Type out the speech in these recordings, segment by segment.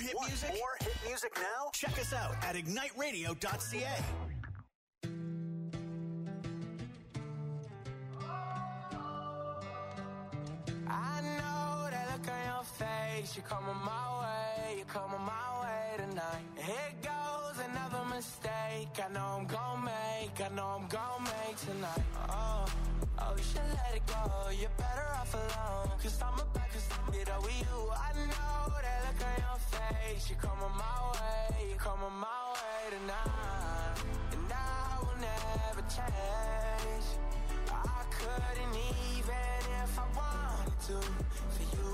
hit Want music? more hit music now? Check us out at igniteradio.ca. I know that look on your face. You're coming my way. You're coming my way tonight. Here goes another mistake. I know I'm gon' make. I know I'm gon' make tonight. Oh, you should let it go. You're better off alone. Cause I'm about to get up with you. I know that look on your face. You're coming my way. You're coming my way tonight. And I will never change. I couldn't even if I wanted to for you.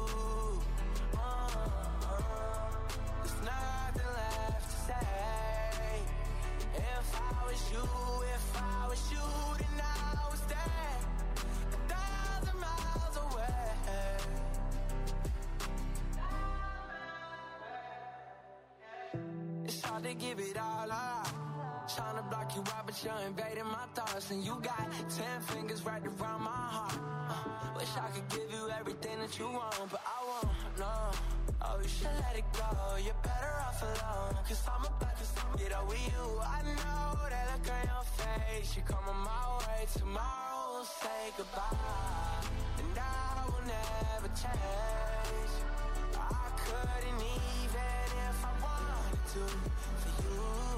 There's nothing left to say. If I was you, then I was there 1,000 miles away. It's hard to give it all up. Trying to block you out, but you're invading my thoughts. And you got 10 fingers right around my heart. Wish I could give you everything that you want, but I won't, no. Oh, you should let it go. You're better off alone. Cause I'm about to get up with you. I know that look on your face. You're coming my way. Tomorrow we'll say goodbye. And I will never change. I couldn't even if I wanted to for you.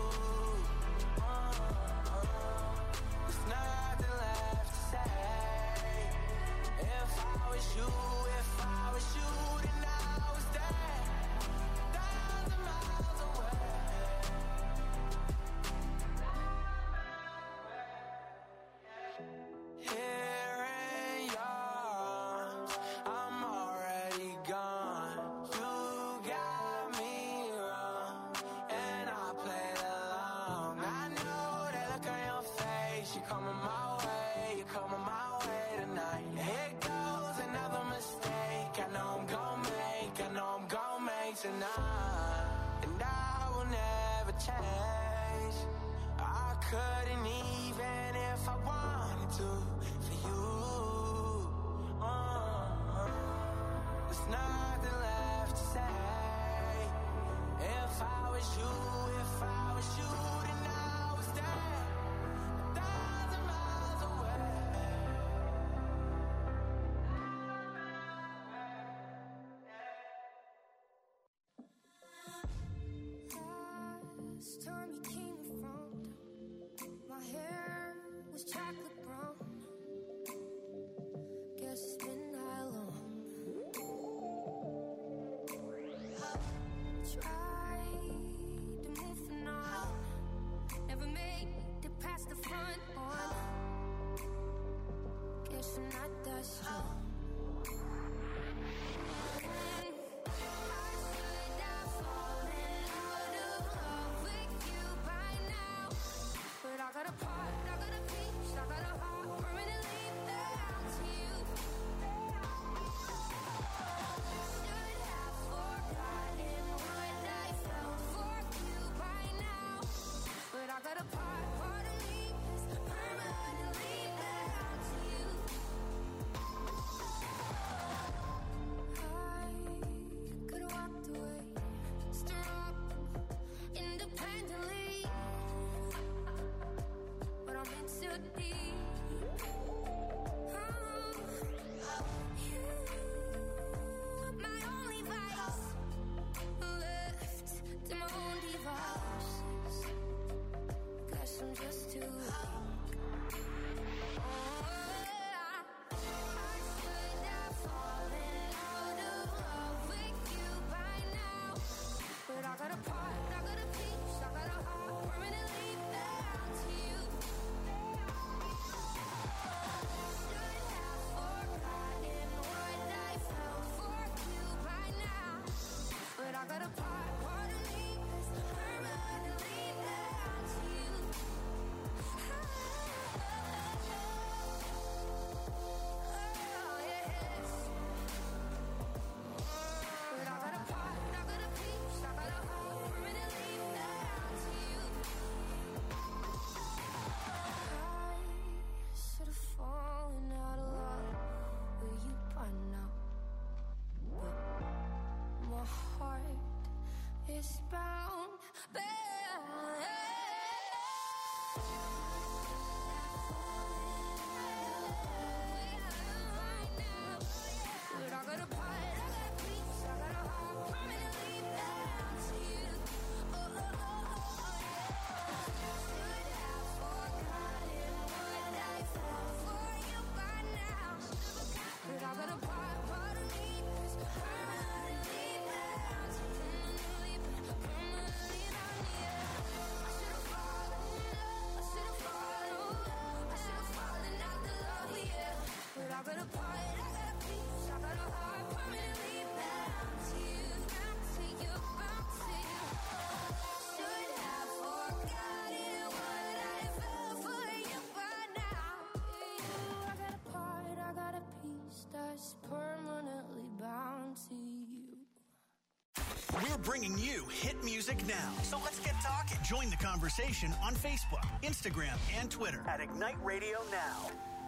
There's nothing left to say. If I was you, then I was there 1,000 miles away. Here in yours, I'm already gone. You got me wrong, and I played along. I know that look on your face. You're coming my way. You're coming my way tonight. Here goes another mistake. I know I'm gon' make. I know I'm gon' make tonight. And I will never change. I couldn't even if I wanted to for you. There's nothing left to say. If I was you, then I was there 1,000 miles away. Last time you came around, my hair was chocolate brown. Guess it's been that long. Tried to move from now, never made it past the front one. Guess I'm not that strong. But I got a part, I got a piece, I got a heart permanently bound to you. Should have forgotten what I felt for you by now. But I got a part of me is permanently bound to you. I could've walked away, stood up independently. But I'm in too deep. You, my only vice, left to my own devices. Guess I'm just too weak. I should have fallen out of love with you by now. But I got a part, I got a piece, I got a heart permanently bound to you. Should have forgotten what I felt for you by now. But I got a part of me is permanently bound to you. Oh, yes. But I got a part, I got a piece, I got a heart permanently down, babe. But I got a part, I got a piece, I got a heart permanently bound to you. Oh, oh, oh, oh, yeah. Should have forgotten what I felt for you by now. But I got a part of me that's permanently bound to you. Permanently bound to you. I should've fallen out the love, yeah. But I got a part, I got a piece, I got a heart permanently bound to you, bound to you, bound to you. Should have forgotten what I felt for you by now. I got a part, I got a piece that's permanently bound to you. We're bringing you hit music now. So let's get talking. Join the conversation on Facebook, Instagram, and Twitter at Ignite Radio Now.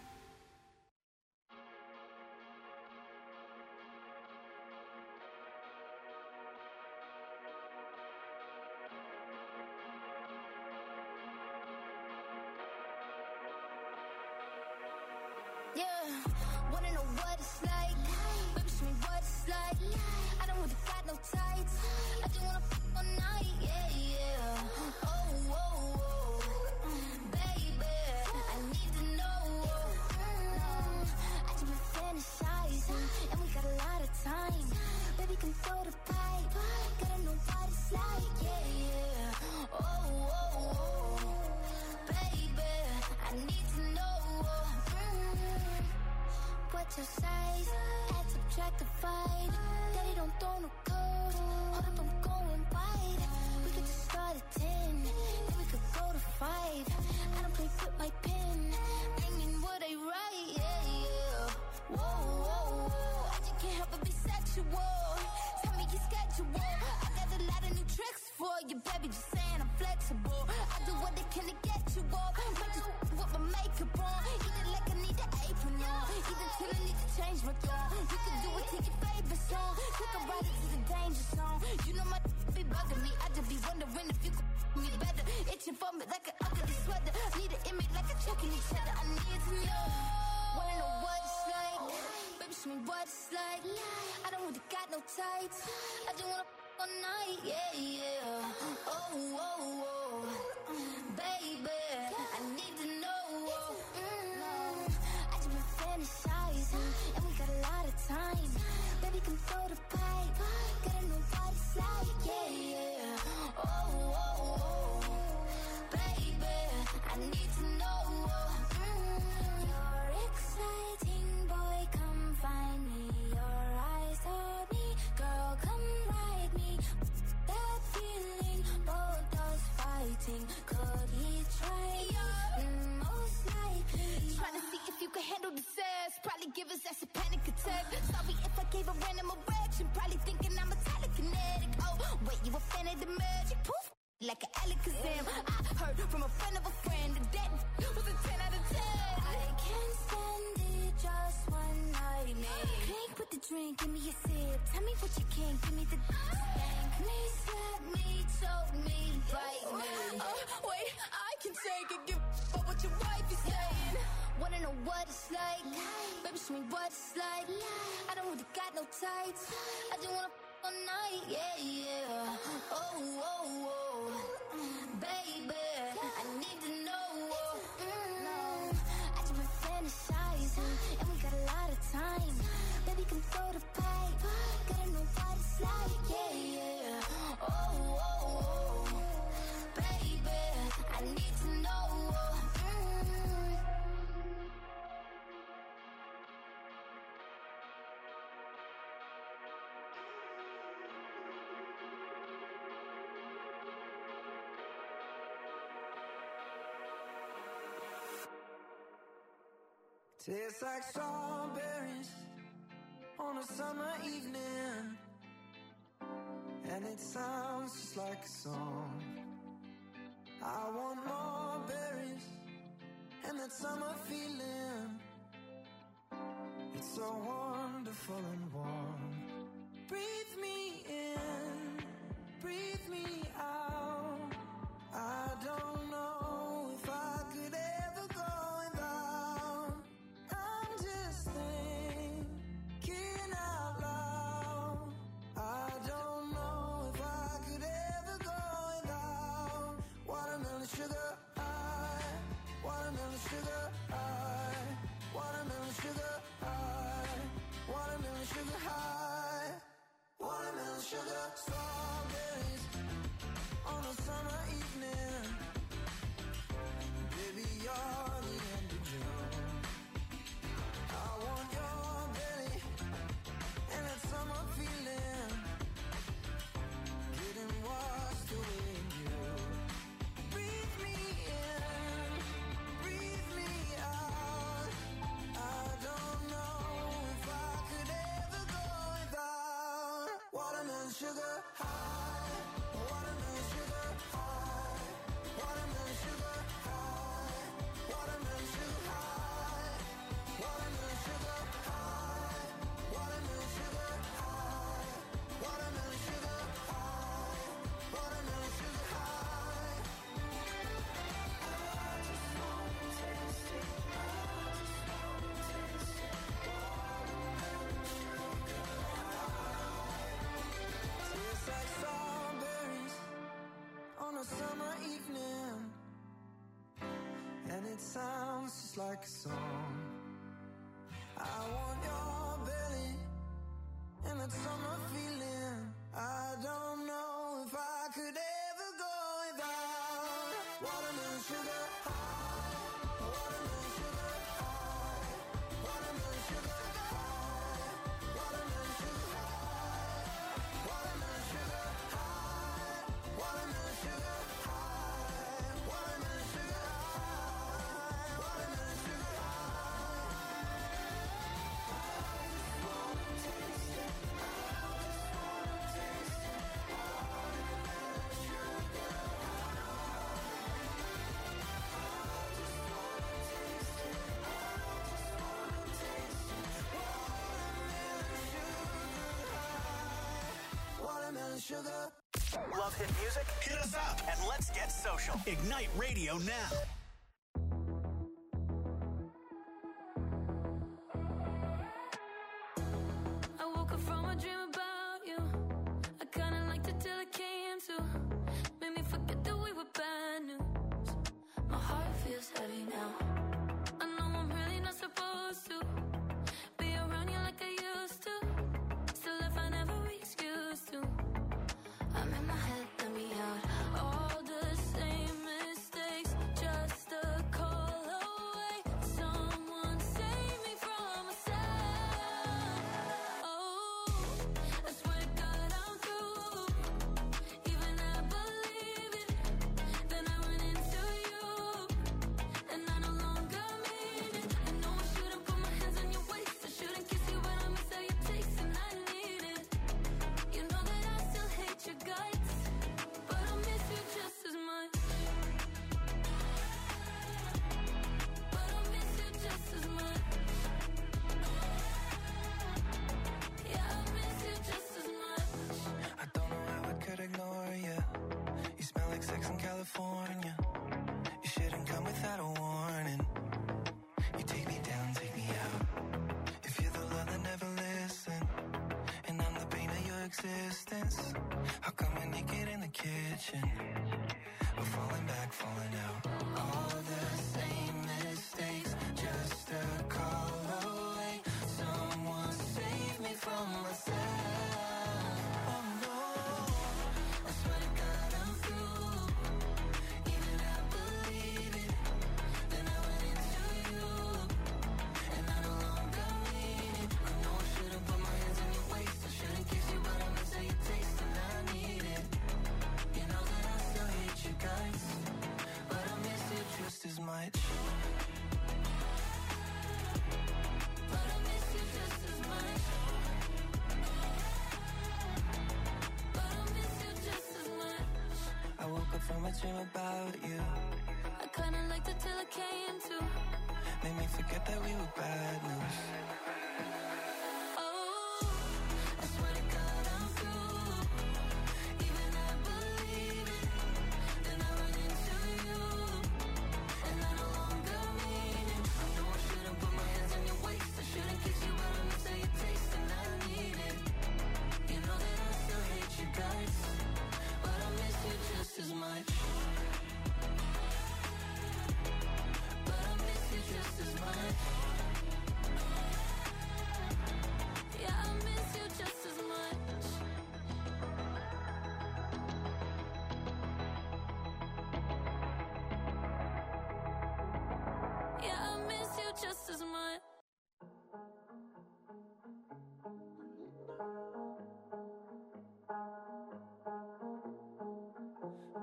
Yeah, wanna know what it's like? Baby, show me what it's like. I don't really got no tights. I just wanna fuck all night, yeah, yeah. Oh, oh, oh, baby, I need to know. I just been fantasizing, and we got a lot of time. Baby, come throw the pipe. Gotta know what it's like, yeah, yeah. Oh, oh, oh, baby, I need to know. What's your size? Add, subtract, divide. Daddy don't throw no code. Hold up, I'm going wide. We could just start at 10, then we could go to 5. I don't play with my pen. Bring in what I write, yeah, yeah. Whoa, whoa, whoa. I just can't help but be sexual. Tell me your schedule. I got a lot of new tricks for you, baby. Just saying I'm flexible. I do what they can to get you off. Might just with my makeup on. Eat it like I need an apron on. Even till I need to change my thought. You can do it to your favorite song. Took a ride into the danger zone. You know my be bugging me. I just be wondering if you could me better. Itching for me like an ugly sweater. Need an image like a checking each other. I need to know. Wanna know what it's like? Baby, show me what it's like. I don't really got no tights. I just wanna all night, yeah, yeah. Oh, oh, oh, baby, I need to know. I just been fantasizing, and we got a lot of time. Baby, come throw the pipe. Gotta know what it's like, yeah, yeah. Oh, oh, oh, baby, I need to know. You're exciting, boy, come find me. Your eyes on me, girl, come ride me. That feeling, both us fighting. Could he try? Most likely. Trying to see if you can handle the sass. Probably give us that's a panic attack. Sorry if I gave a random erection. Probably thinking I'm a telekinetic. Oh, wait, you a fan of the magic? Poof, like an Alakazam. I heard from a friend of a friend that was a 10 out of 10. I can't stand it, just one night, man. Clink with the drink, give me a sip. Tell me what you can, give me the spank me, slap me, choke me, bite me. Wait, I can take it, give up what your wife is saying. Wanna know what it's like? Baby, show me what it's like. I don't really got no tights. I just wanna all night, yeah, yeah. Oh, oh, oh, baby, I need to know. I just been fantasizing, and we got a lot of time. Baby, come throw the pipe. Gotta know what it's like, yeah, yeah. Oh, oh, oh, baby, I need to know. Tastes like strawberries on a summer evening, and it sounds just like a song. I want more berries and that summer feeling. It's so wonderful and warm. Breathe me in, breathe me out. I don't know if I could ever go without. I'm just thinking out loud. I don't know if I could ever go without watermelon sugar high, watermelon sugar high, watermelon sugar high, watermelon sugar high, watermelon sugar. Strawberries on a summer evening, baby, you're the end of June. I want your belly and that summer feeling, getting washed away in you. Breathe me in, breathe me out. I don't know if I could ever go without watermelon sugar high, watermelon sugar high, watermelon sugar high, watermelon sugar high, watermelon sugar high, watermelon sugar high, watermelon sugar high, watermelon sugar high. I just wanna taste it. I just wanna taste it. Watermelon sugar high. Tastes like strawberries on a summer evening, and it sounds just like a song. I want your belly and that summer feeling. I don't know if I could ever go without watermelon sugar high, watermelon sugar high, watermelon sugar high, watermelon sugar high, watermelon sugar high, watermelon sugar high, watermelon sugar high, watermelon sugar high. Watermelon sugar. Love hit music? Hit us up and let's get social. Ignite Radio now. I woke up from a dream about you. I kinda liked it till it came to. Made me forget that we were bad news. My heart feels heavy now. I know I'm really not supposed to be around you like I used to. Still, if I never excuse to, I'm in my head, let me out. All the same mistakes, just a call away. Someone save me from myself. Oh, I swear to God I'm through. Even I believe it. Then I run into you, and I no longer mean it. I know I shouldn't put my hands on your waist. I shouldn't kiss you, but I miss how you taste, and I need it. You know that I still hate your guts, but I miss you just as much. But I miss you just as much. Yeah, I miss you just as much. I don't know how I could ignore you. You smell like sex in California. You shouldn't come without a warning. You take me down, take me out. If you're the love that never listen, and I'm the pain of your existence, how come we're naked in the kitchen? We're falling back, falling out. All the same mistakes, just a call away. Someone save me from myself. Oh no, I swear to God I'm through. Even I believe it. Then I went into you, and I no longer mean it. I know I shouldn't put my hands on your waist. I shouldn't kiss you, but I miss how you taste, and I need it. You know that I still hate you guys, but I miss you just as much. But I miss you just as much. But I miss you just as much. I woke up from a dream about you. I kinda liked it till it came to. Made me forget that we were bad news. Oh, I swear to God I'm through. Even I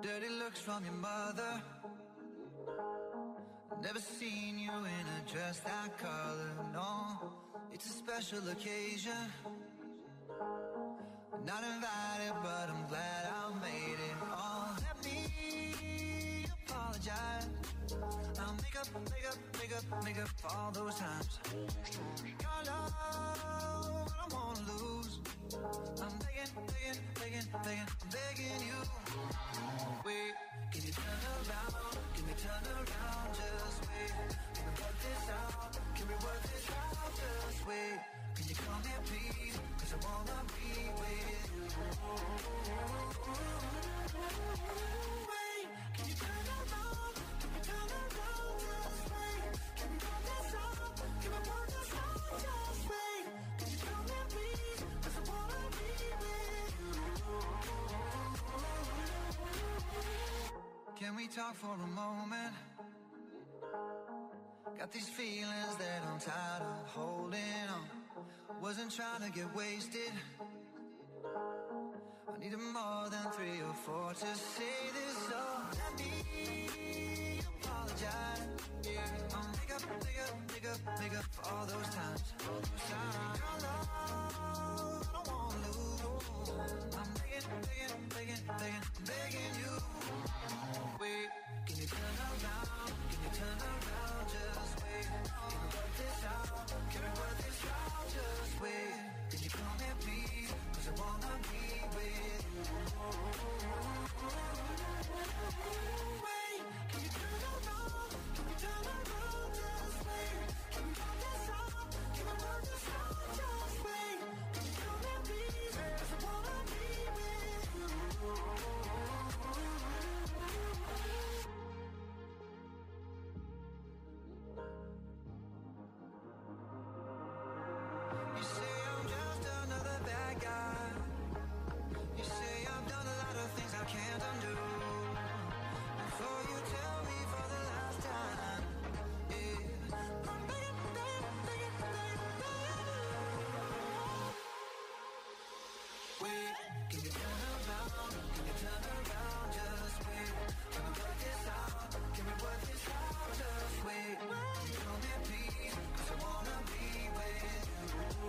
Dirty looks from your mother. Never seen you in a dress that color, no. It's a special occasion. Not invited, but I'm glad I made it. Oh, let me apologize. I'll make up for all those times. Your love, I don't wanna lose. I'm begging, I'm begging you. Wait, can you turn around? Can we turn around? Just wait. Can we work this out? Can we work this out? Just wait. Can you come here, please? 'Cause I wanna be with you. Wait, can you turn around? Can we turn around? Just wait. Can we work this out? Can we work this out? Just wait. Can you come here, please? 'Cause I wanna be with you. Can we talk for a moment? Got these feelings that I'm tired of holding on. Wasn't trying to get wasted. I needed more than 3 or 4 to say this, so let me apologize. Yeah, I'll make up for all those times. Your love, I don't wanna lose. I'm begging you. Wait, can you turn around? Can you turn around? Just wait. Can we work this out? Can we work this out? Just wait. Can you come here, please? 'Cause I wanna be with you. Wait, can you turn around? Can we turn around? Just wait. Can we work this out? Can we work this out? Just wait. Can you come here, please? 'Cause I wanna be with you. You say I'm just another bad guy. You say I've done a lot of things I can't undo. Before you tell me for the last time, yeah. I'm begging you. Wait, can you turn around? Can you turn around? Just wait. Can we work this out? Can we work this out? Just wait. Can you come here, please? 'Cause I wanna be with you.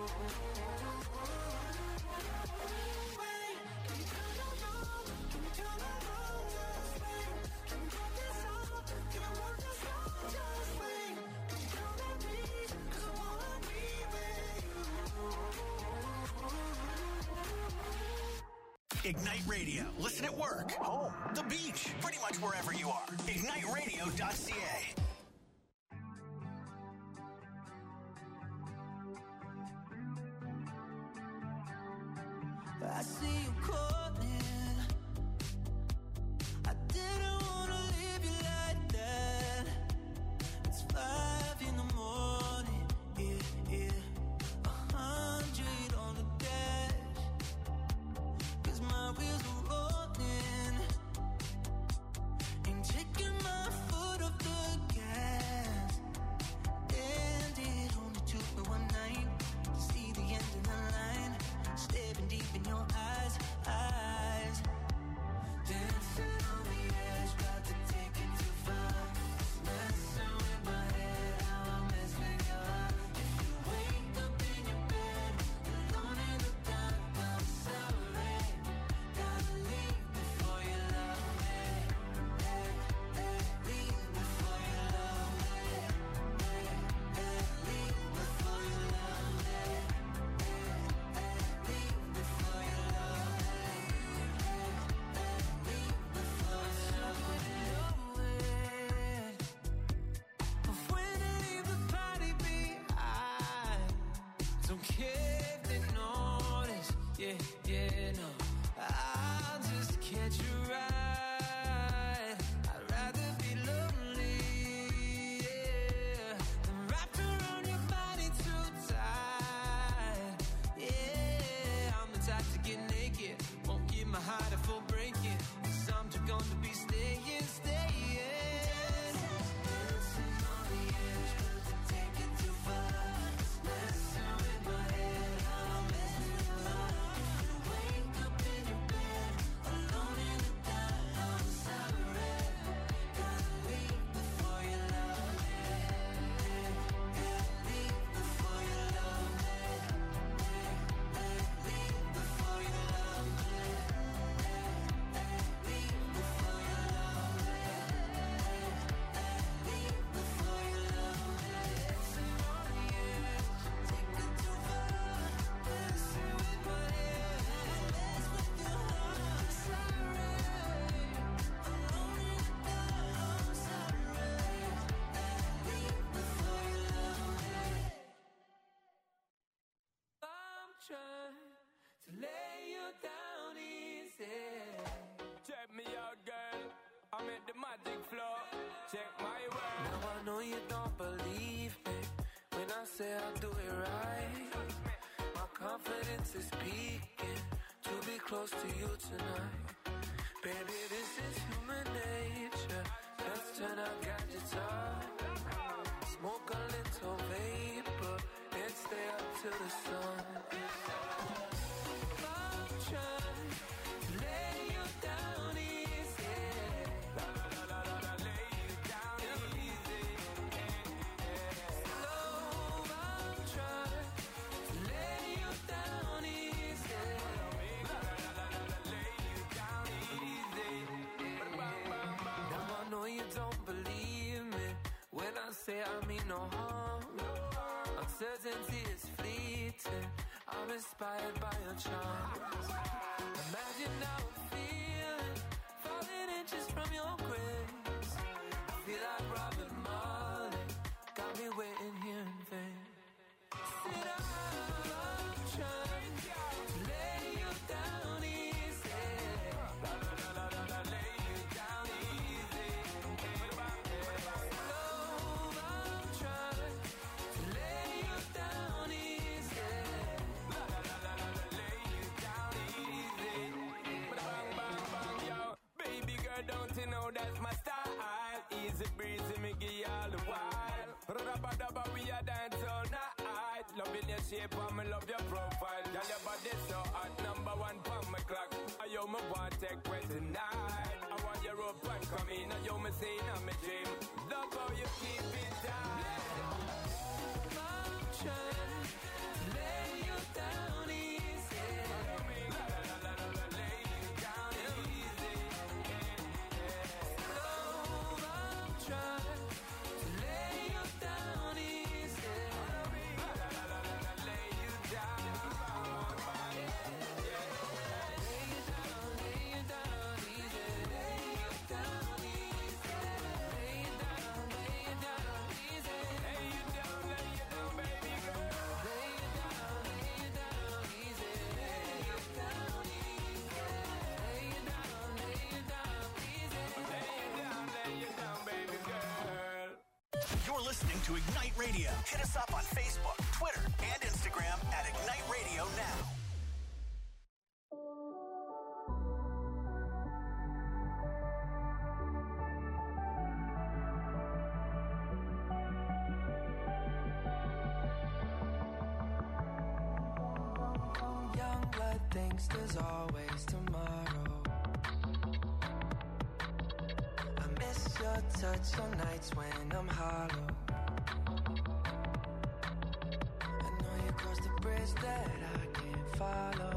Wait, can you turn around? Can you turn around? Just wait. Can we work this out? Can we work this out? Just wait. Can you come here, please? 'Cause I wanna be with you. Ignite Radio. Listen at work, home, the beach, pretty much wherever you are. IgniteRadio.ca. I see you calling. I didn't wanna leave you like that. It's 5 in the morning, yeah. 100 on the dash. 'Cause my wheels are rolling. Ain't taking my foot off the gas. And it only took me one night to see the end of the line. Staring deep in your eyes. Dancing on the edge, about to take it too far. Messing with my head, how I mess with your heart. If you wake up in your bed, alone in the dark, I'm sorry. Gotta leave before you love me. Leave before you love me. Leave before you love me. Leave before you love me. Leave before you love me. But when I leave the party behind, don't care if they notice. Yeah, no. I'll just catch a ride. I'd rather be lonely, yeah, than wrapped around your body too tight. Yeah, I'm the type to get naked. Won't give my heart a full breaking. 'Cause I'm just gonna be staying. Dancing on the edge, but to take it too far. Messing with my head, how I mess with your heart. If you make the magic flow. Check my word. Now I know you don't believe me when I say I'll do it right. My confidence is peaking to be close to you tonight. Baby, this is human nature. Let's turn our gadgets off. Smoke a little vapor and stay up till the sun. I'm trying to lay you down easy. Lay you down easy. Slow, I'm trying to lay you down easy. Lay you down easy. Now I know you don't believe me when I say I mean no harm. Uncertainty is fleeting. I'm inspired by your charms. Imagine how I'm feeling, falling inches from your grace. I feel like Robin Marley, got me waiting here in vain. Sit down, I'm trying to lay you down easy. Lay you down easy. Slow, I'm trying to lay you down easy. Lay you down easy. Bang, bang, bang, yo. Baby girl, don't you know that's my style? Easy breezy, me give you all the while. Rubba-dubba, we a dance all night. Loving your shape, and me love your profile. Girl, your body so hot, number one pon my clock. I yo me want take way tonight. I want your rope and come in. I yo me say in my dream. Love how you keep it tight. I'm trying to lay you down easy. Lay you down easy. Slow, I'm trying to lay you down easy. Lay you down. Lay you down easy. Lay you down easy. Lay you down easy. Lay you down, baby girl. Lay you down easy. Lay you down easy. Lay you down easy. Lay you down, baby girl. You're listening to Ignite Radio. Hit us up on Facebook, Twitter, and Instagram at Ignite Radio Now. Young blood thinks there's always tomorrow. I miss your touch on nights when I'm hollow. I know you crossed the bridge that I can't follow.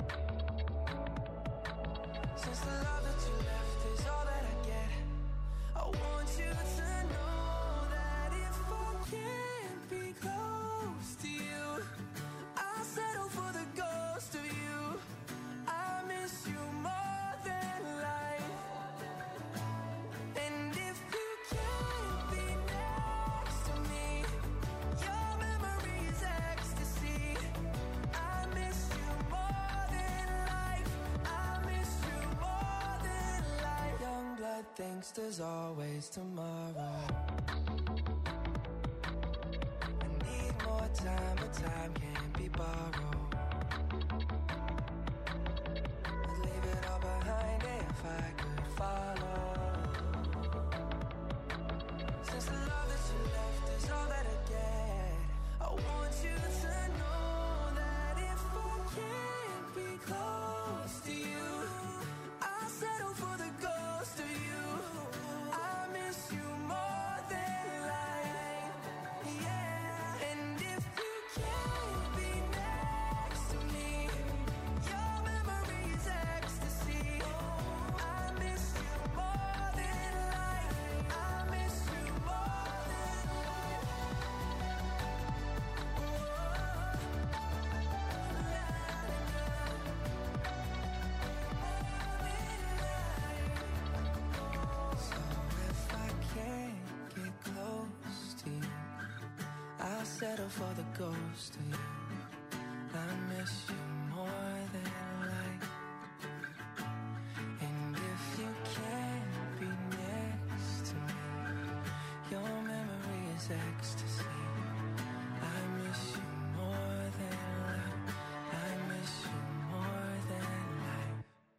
Since the love that you left is all that I get, I want you to know that if I can't be close to you, I'll settle for the ghost of you. I miss you more than life. And if you can't be next to me, your memory is ecstasy. I miss you more than life. I miss you more than life. Young blood thinks there's always tomorrow. I need more time, but time can't be borrowed. I'd leave it all behind if I could follow. Since the love that you left is all that I get, I want you to know that if I can't be close to you, I'll settle for the ghost of you. I miss you more than life. Yeah. And if you can't be next to me, your memory is ecstasy. I miss you more than life. I miss you more than life. So if I can't get close to you, I'll settle for the ghost of you. I miss you more than life. And if you can't be is ecstasy. I miss you more than life. I miss you more than life.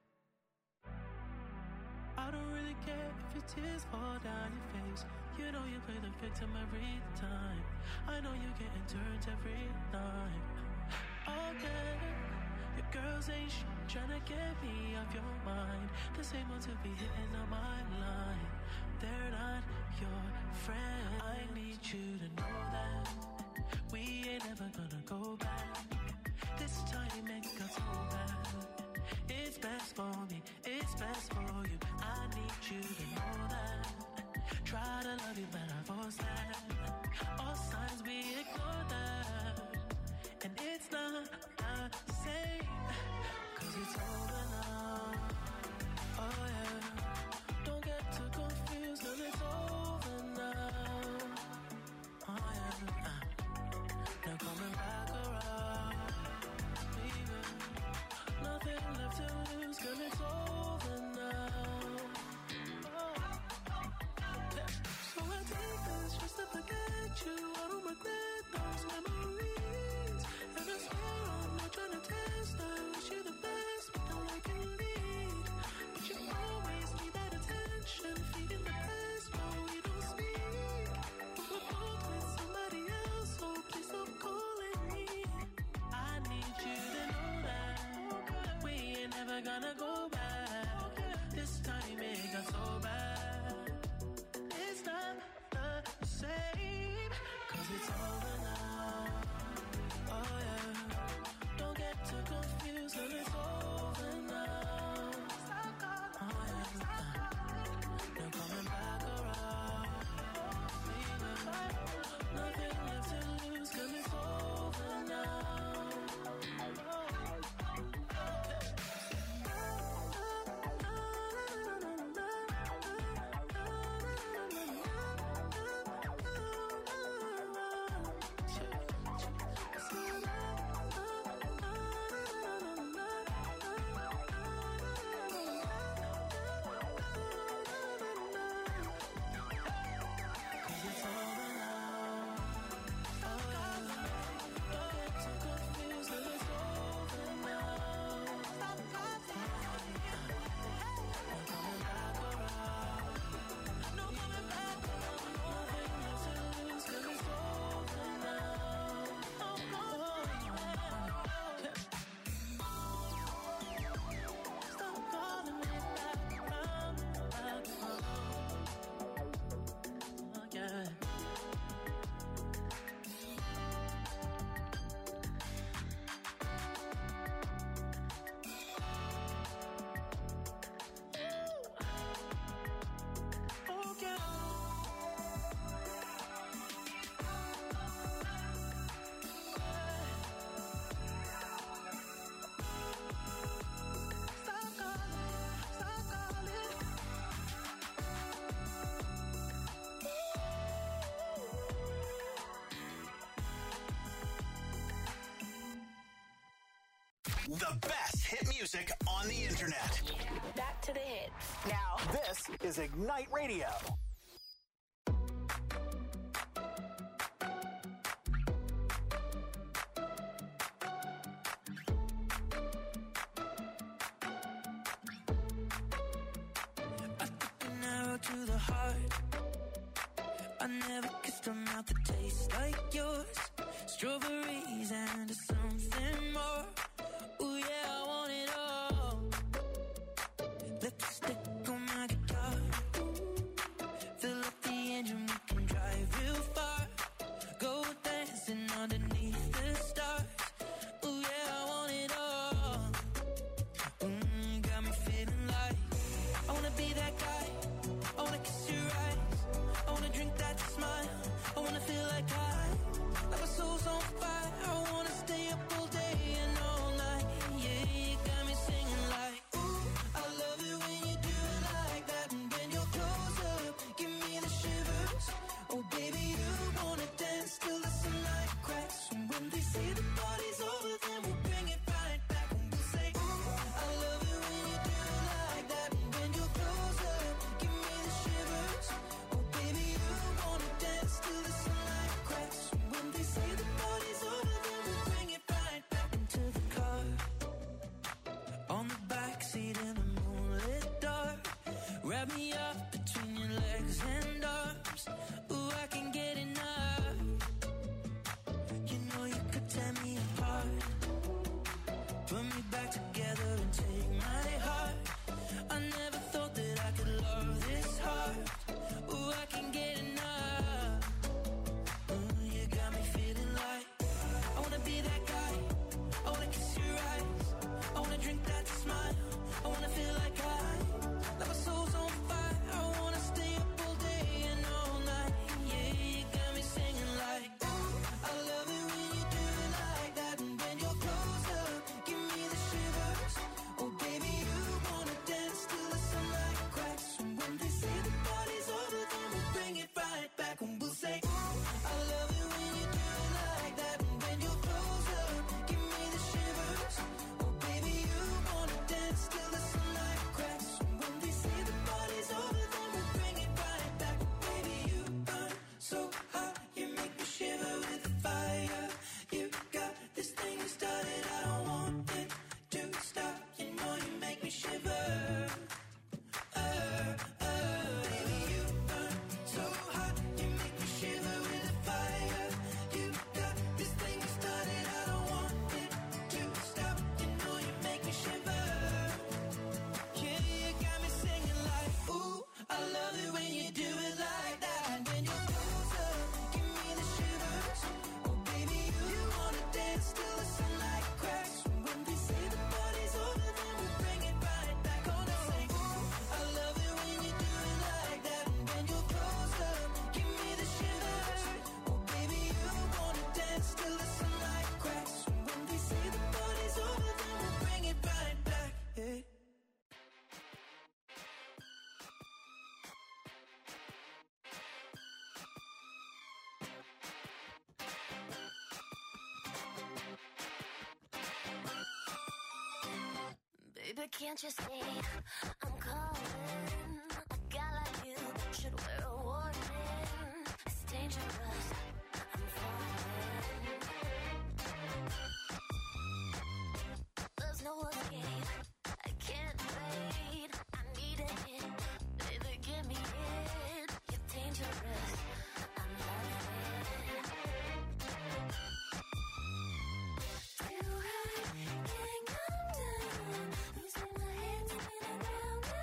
I don't really care if your tears fall down your face. You know you play the victim every time. I know you're getting turned every night. Okay, your girls ain't shit, tryna get me off your mind. The same ones who be hitting on my line. They're not your friend. I need you to know that we ain't ever gonna go back. This time it got so bad. It's best for me, it's best for you. I need you to know that. Try to love you, but I force that. All signs we ignore that. And it's not the same, 'cause it's over now. Oh yeah, don't get too confused, 'cause it's over now. Oh yeah, now coming back around. Baby, nothing left to lose, 'cause it's over now. So I take this just to forget you. I don't regret those memories. And I swear I'm not trying to test. I wish you the best, but now I can lead. But you always need that attention, feeding the past while we don't speak. But we're both with somebody else, so please stop calling me. I need you to know that we ain't never gonna go back. This time it got so bad. It's not the same, 'cause it's over now. Oh yeah, don't get too confused, 'cause it's over now. Oh yeah, now coming back around. Baby, nothing left to lose, 'cause it's over now. The best hit music on the internet. Back to the hits. Now, this is Ignite Radio. I took an arrow to the heart. I never kissed a mouth that tastes like yours. Strawberries and something more. Ooh yeah, I want it all. Lipstick on my guitar. Fill up the engine, we can drive real far. Go dancing underneath the stars. Ooh yeah, I want it all. Got me feeling like I wanna be that guy. I wanna kiss your eyes. I wanna drink that smile. I wanna feel like my soul's on fire. I wanna stay up me up between your legs and arms. Ooh, I can get enough. You know you could tear me apart, put me back together and take my heart. I never thought that I could love this hard. Ooh, I can get enough. Ooh, you got me feeling like I wanna be that guy. I wanna kiss your eyes. I wanna drink that smile. I wanna feel like my soul's on fire. I wanna stay up all day and all night. Yeah, you got me singing like, ooh, I love it when you do it like that. And when you're close up, give me the shivers. Oh baby, you wanna dance till the sunlight cracks. And when they say the party's over, then we'll bring it right back. And we'll say, ooh, I love it when you do it like that. And when you're close up, give me the shivers. Oh baby, you wanna dance till the sunlight cracks. And when they say the party's over, then we'll bring it right back. Baby, you burn so hot, you make me shiver with the fire. You got this thing you started, I don't want it to stop. You know you make me shiver. Baby, you burn so hot, you make me shiver with the fire. You got this thing you started, I don't want it to stop. You know you make me shiver. Yeah, you got me singing like, ooh, I love it when you do it like that. And when you're close up, give me the shivers. Oh baby, you wanna dance till the sunlight cracks. And when they say the party's over, then we'll bring it right back. Gonna say, ooh, I love it when you do it like that. And when you're close up, give me the shivers. Oh baby, you wanna dance till the sunlight cracks. And when they say the party's over, then we'll bring it right back. Yeah. Baby, can't you see I'm calling? A guy like you should wear a warning. It's dangerous, I'm falling. There's no escape, I can't wait. I need a hit, baby, give me it. You're dangerous, I'm loving it. Too high, can't come down. Losing my head, spinning round.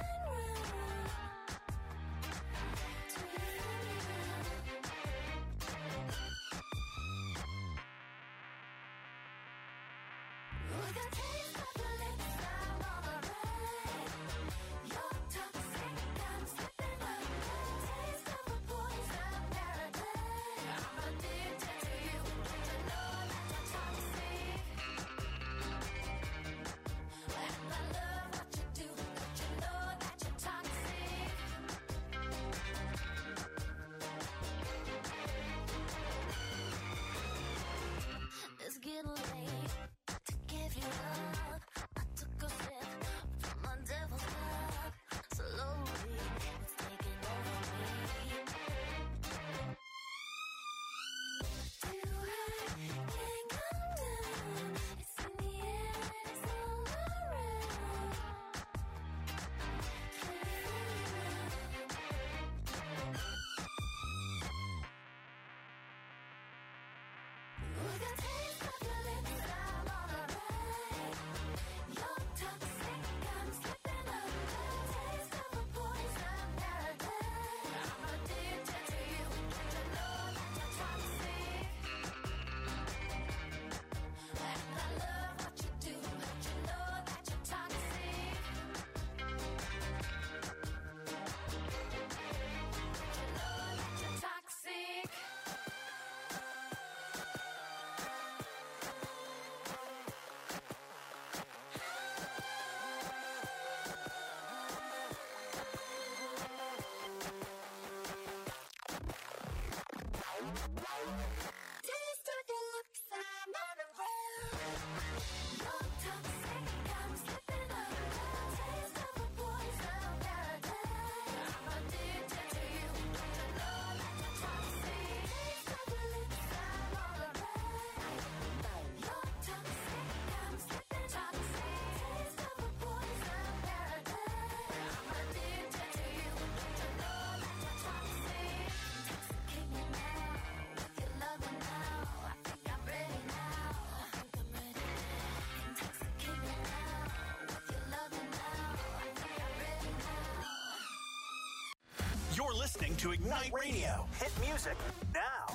You're listening to Ignite Radio. Hit music now.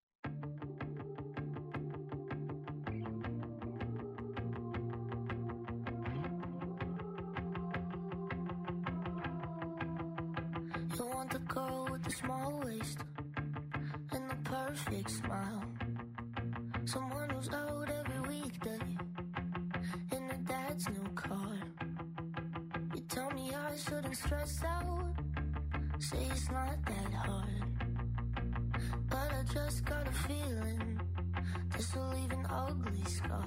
You want the girl with the small waist and the perfect smile. Someone who's out every weekday in her dad's new car. You tell me I shouldn't stress out, say it's not that hard. But I just got a feeling this will leave an ugly scar.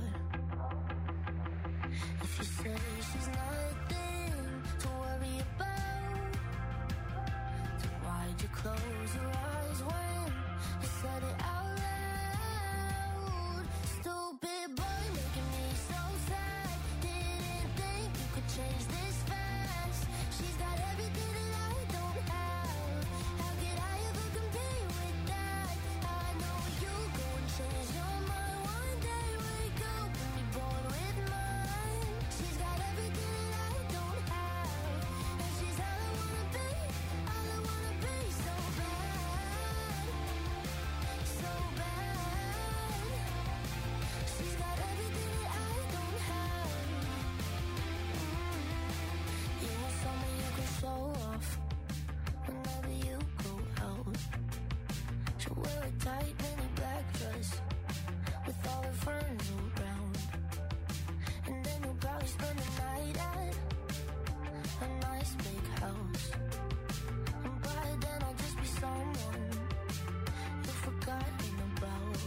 If you say she's nothing to worry about, then why'd you close your eyes when you said it out loud? Stupid boy making me so sad. Didn't think you could change this fast. She's got everything that I don't have. How could I ever compete with that? I know you go and change your mind one day. Wake up and be born with mine. She's got everything that I don't have, and she's all I wanna be. All I wanna be, so bad, so bad. She's got everything that I don't have. You want someone you can show off whenever you go out. She'll wear a tight mini black dress with all her friends around, and then you'll probably spend the night at a nice big house. And by then I'll just be someone you've forgotten about.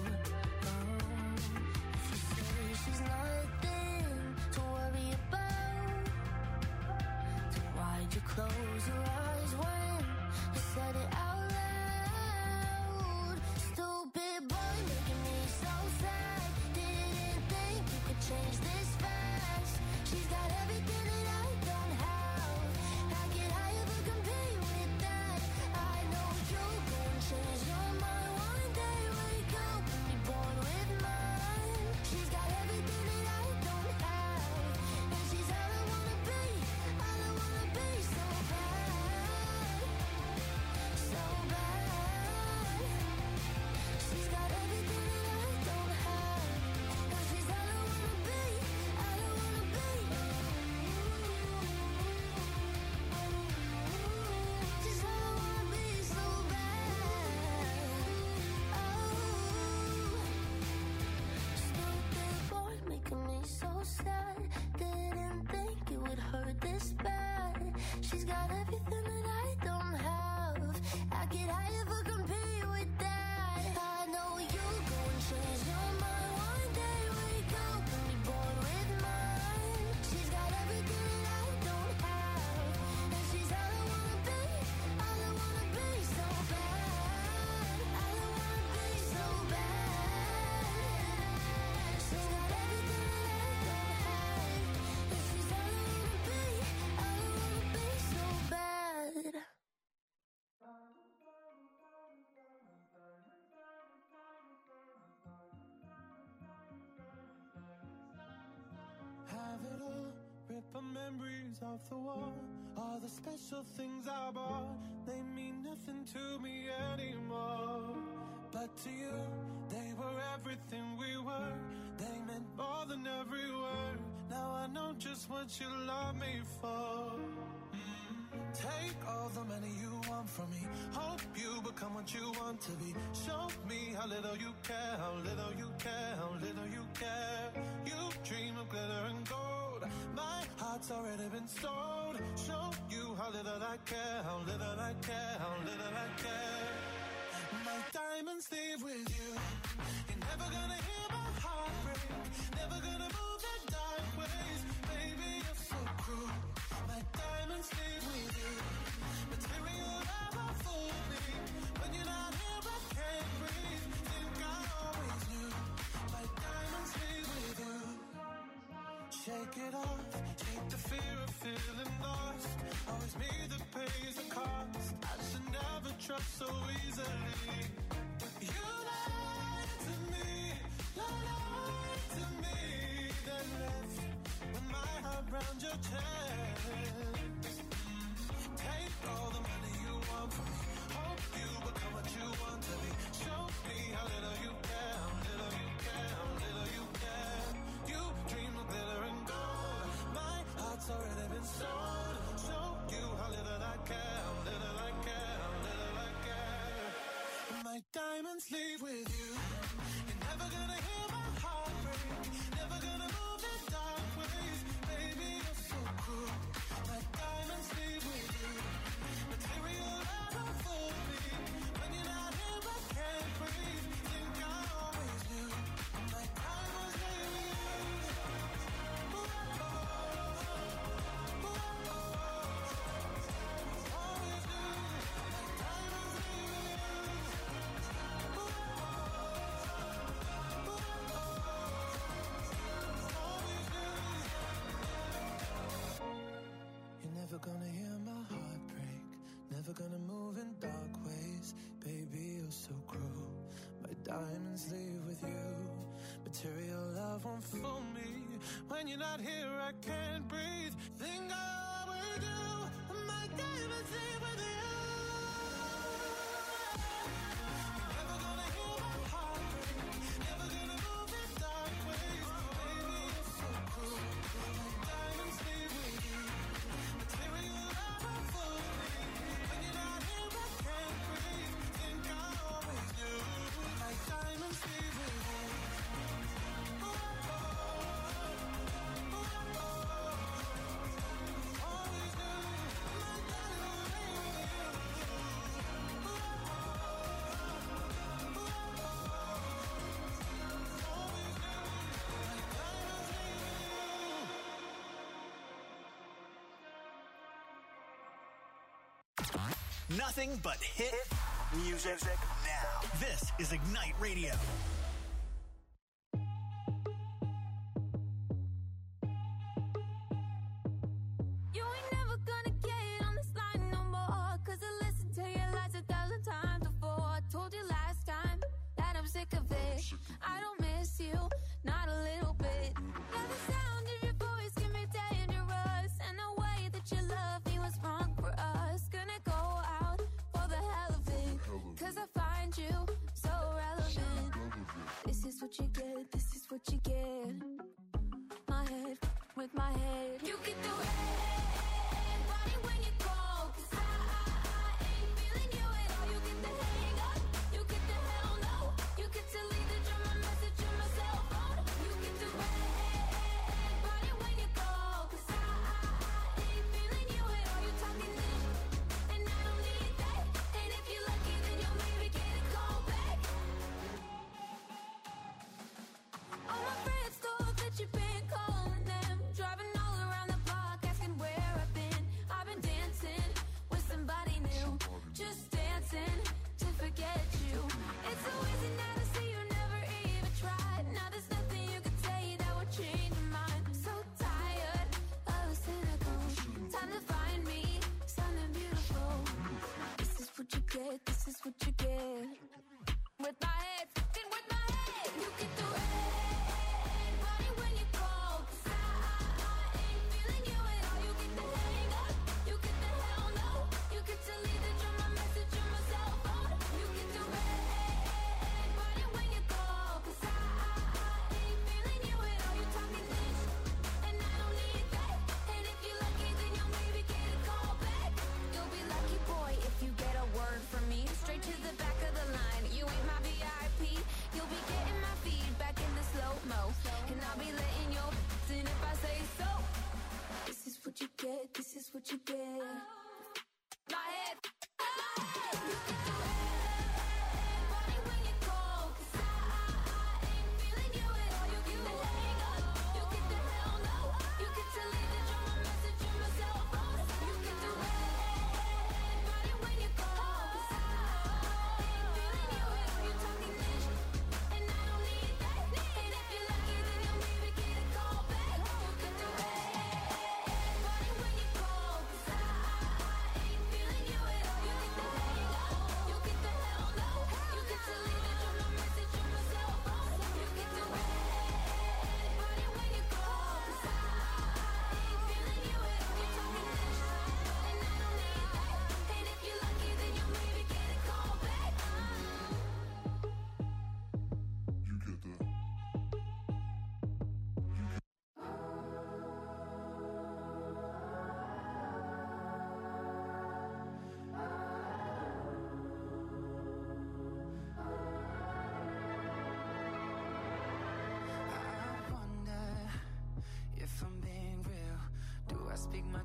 If you say she's nothing to worry about, then why'd you close your eyes when you said it out loud? Stupid boy making me so sad. Didn't think you could change this fast. She's got everything that I don't have. How could I ever compete with that? I know you'll go and change your mind one day. Wake up and be born with mine. She's got everything that I don't have, and she's all I wanna be. All I wanna be, so bad, so bad. She's got everything that I don't have, and she's all I wanna be. All I wanna be. She's all I wanna be, so bad. Stupid boy making me so sad. Didn't think it would hurt this bad. She's got everything that I don't have. How could I ever compete with that? I know you'll go and change your mind one day. Wake up and be born with mine. She's got everything that I don't have, and she's all I wanna be. All I wanna be, so bad. All I wanna be, so bad. She's got everything that I don't have, and she's all I wanna be. All I wanna be, so bad. Have it all, rip our memories off the wall. All the special things I bought, they mean nothing to me anymore. But to you, they were everything we were. They meant more than every word. Now I know just what you love me for. Take all the money you want from me. Hope you become what you want to be. Show me how little you care, how little you care, how little you care. You dream of glitter and gold. My heart's already been sold. Show you how little I care, how little I care, how little I care. My diamonds leave with you. You're never gonna hear my heart break. Never gonna move in dark ways. Baby, you're so cruel. My diamonds leave with you. Material never fooled me. When you're not here, I can't breathe. Think I always knew. My diamonds leave with you. Shake it off. Take the fear of feeling lost. Always me that pays the cost. I should never trust so easily. You lied to me, lied to me. Then left with my heart round your chest. Take all the money you want from me. diamonds leave with you. You're never gonna hear my heart break. Never gonna move in dark ways. Baby, you're so cruel. My diamonds leave with you. Material love won't fool me. When you're not here, I can't breathe. Think I always knew. My diamonds leave with you. Always knew. My diamonds leave with you. You're never gonna hear my heart break. Never gonna move in dark ways. Baby, you're so cruel. My diamonds leave with you. Material love won't fool me. When you're not here, I can't breathe. Think I always do. My diamonds leave with you. Never gonna hear my heart break. Never gonna move in dark ways. Baby, you're so cruel. My diamonds leave with you. Material love won't fool me. When you're not here, I can't breathe. Think I always knew. My diamonds leave with you. Always knew. My diamonds leave with you. Always knew. My diamonds leave with you. Nothing but hit music now. This is Ignite Radio. You ain't never gonna get on this line no more. Cause I listened to your lies 1,000 times before. I told you last time that I'm sick of it. I don't miss you, not a little bit. Yeah, the sound of your voice can be dangerous. And the way that you love me was wrong for us. Gonna go out for the hell of it. Cause I find you so relevant. This is what you get, this is what you get. My head with my head. You get the red body when you call. Cause I ain't feeling you at all. You get the hang up, you get the hell no. You get to leave the drama message on my cell phone. You get the red body when you call. Cause I ain't feeling you at all. You talking this, and I don't need that. And if you're lucky, then you'll maybe get a call back. All my friends thought that you've been calling them. Driving all around the block, asking where I've been. I've been dancing with somebody new. Just dancing to forget you. It's so easy now to see you never even tried. Now there's nothing you can say that would change your mind. So tired of the cynical. Time to find me something beautiful. This is what you get, this is what you get. With my head, fucking with my head. You get the red body when you call. Cause I ain't feeling you at all. You get the hang up, you get the hell no. You get to leave the drama message on my cell phone. You get the red body when you call. Cause I ain't feeling you at all. You talking this, and I don't need that. And if you're lucky, then you'll maybe get a call back. You'll be lucky, boy, if you get a word from me. Straight to the back of the line.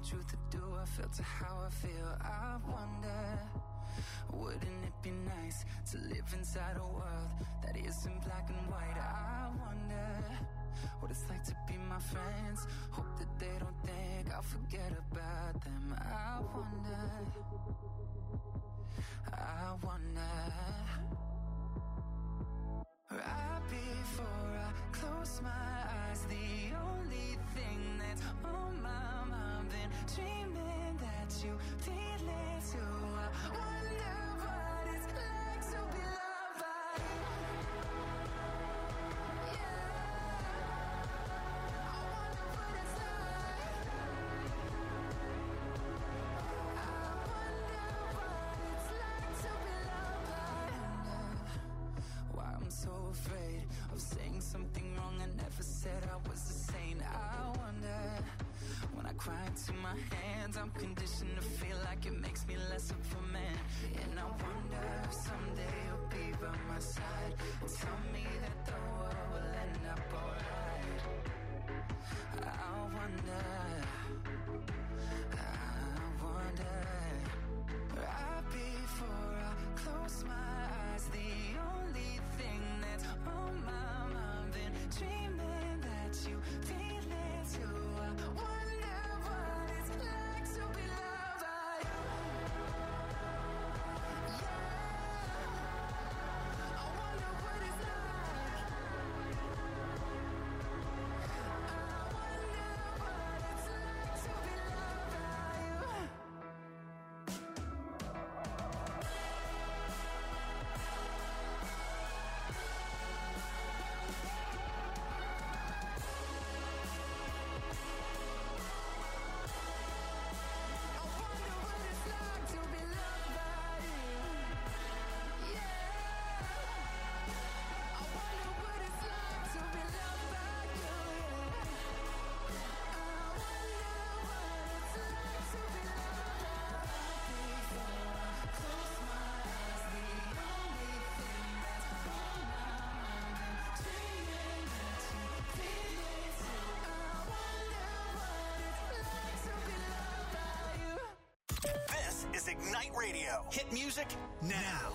truth to do, I feel to how I feel. I wonder, wouldn't it be nice to live inside a world that isn't black and white? I wonder what it's like to be my friends. Hope that they don't think I'll forget about them. I wonder, right before I close my eyes, the only thing that's on my mind, been dreaming that you feel it too. I wonder what it's like to be loved by you. Yeah, I wonder what it's like. I wonder what it's like to be loved by you. Why I'm so afraid of saying something wrong. I never said I was a saint. I wonder, when I cry into my hands, I'm conditioned to feel like it makes me less of a man. And I wonder if someday you'll be by my side and tell me that the world will end up alright. I wonder, right before I close my eyes, the only thing that's on my mind, been dreaming that you feel it too. I wonder what it's like to be loved by you. Yeah, I wonder what it's like. I wonder what it's like to be loved by you. I wonder what it's like to be loved by you. Yeah, I wonder what it's like to be loved by you. I wonder what it's like to be loved by you. Before I close my eyes, the only thing that's on my mind, dreaming that you feel it too. I wonder what it's like to be loved by you. This is Ignite Radio. Hit music now.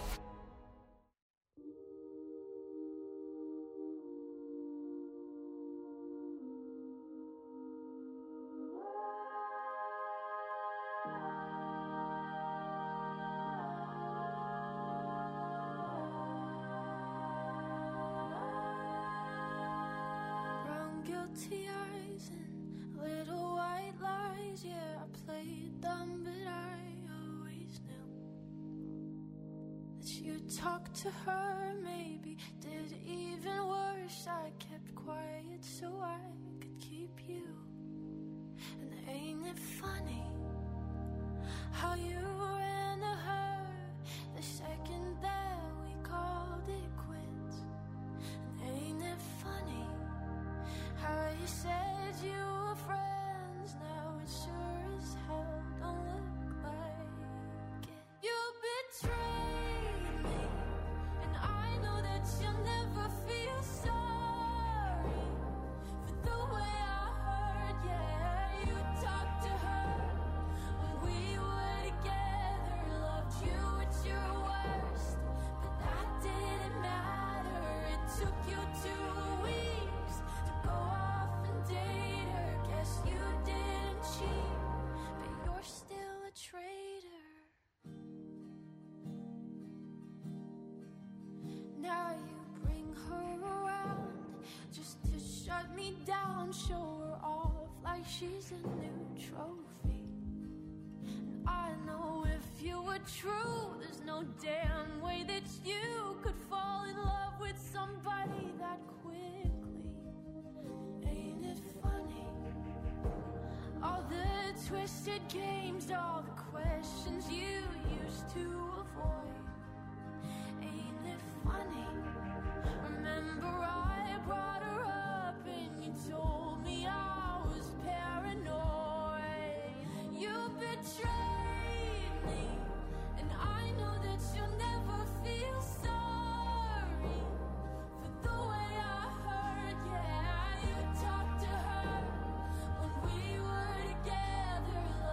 Brown guilty eyes and little white lies. Yeah, I played dumb, but I always knew that you talked to her. Maybe did even worse. I kept quiet so I could keep you. And ain't it funny how you ran to her the second that we called it quits? And ain't it funny how you said you were friends? Now it sure as hell don't look like it. You betrayed me, and I know that you'll never feel sorry for the way I heard. Yeah, you talked to her when we were together, loved you at your worst, but that didn't matter. It took you 2 weeks to go off and date her. Guess you didn't cheat, but you're still a traitor. Now you bring her around just to shut me down, show her off like she's a new trophy. And I know if you were true, there's no damn way that you could fall in love with somebody that quickly. Ain't it funny? All the twisted games, all the questions you used to avoid. Ain't it funny? Remember I brought her up and you told me I was paranoid. You betrayed me, and I know that you'll never feel sorry for the way I heard. Yeah, you talked to her when we were together,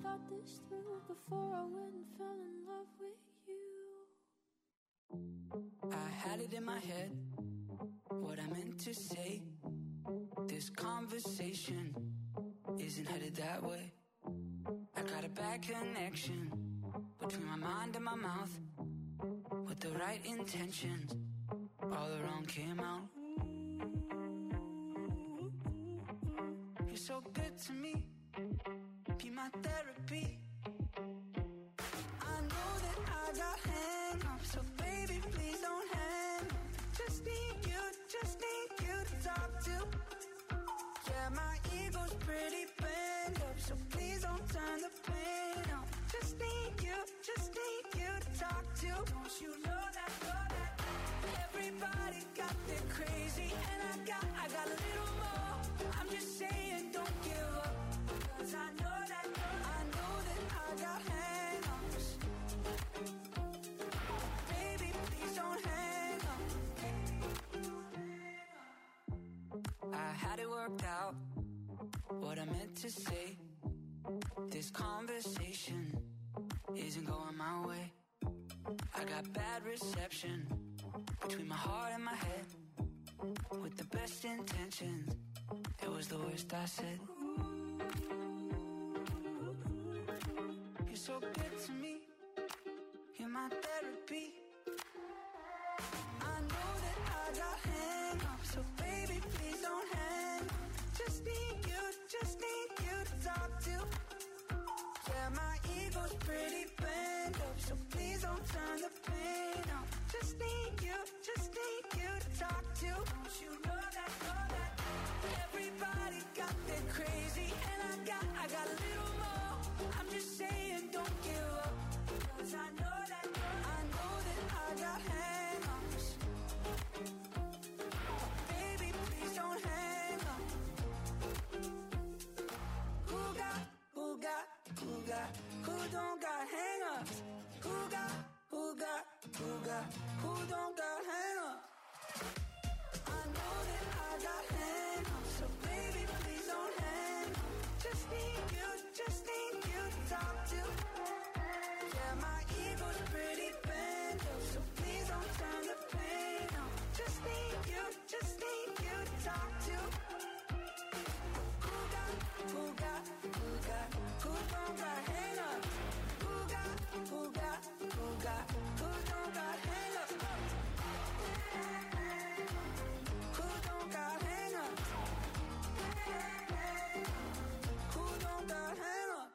thought this through before I went and fell in love with you. I had it in my head, what I meant to say. This conversation isn't headed that way. I got a bad connection between my mind and my mouth. With the right intentions, all the wrong came out. You're so good to me, be my therapy. I know that I got hang-ups, so baby, please don't hang up. Just need you to talk to. Yeah, my ego's pretty banged up, so please don't turn the pain up. Just need you to talk to. Don't you know that, everybody got their crazy, and I got a little more. I'm just saying, don't give up, 'cause I know that I got hang-ups. Baby, please don't hang up. I had it worked out, what I meant to say. This conversation isn't going my way. I got bad reception between my heart and my head. With the best intentions, it was the worst I said. You're so good to me, you're my therapy. I know that I got hang-ups, so baby, please don't hang up. Just need you to talk to. Yeah, my ego's pretty banged up, so please don't turn the pain up. Just need you to talk to. Don't you know that, everybody got their crazy, and I got a little more. I'm just saying, don't give up, 'cause I know that I got hang-ups. Baby, please don't hang up. Who don't got hang-ups? Who don't got hang-ups? I know that I got hang-ups, so baby, please don't hang up. Just need you to talk to. Yeah, my ego's pretty banged up, so please don't turn the pain up. Just need you to talk to. Who don't got hang-ups? Who don't got hang-ups? Who don't got hang-ups? Who don't got hang-ups?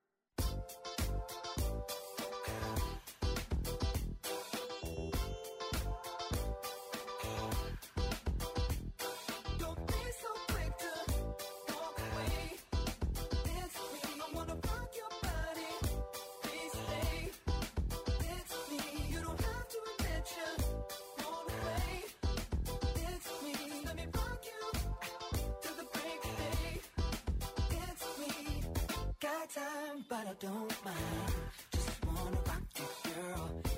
Don't be so quick to walk away. It's me, I wanna rock your body. Please stay. It's me, you don't have to admit you want away. It's me, let me rock you till the break of day. It's me, got time, but I don't mind. Just wanna rock you, girl.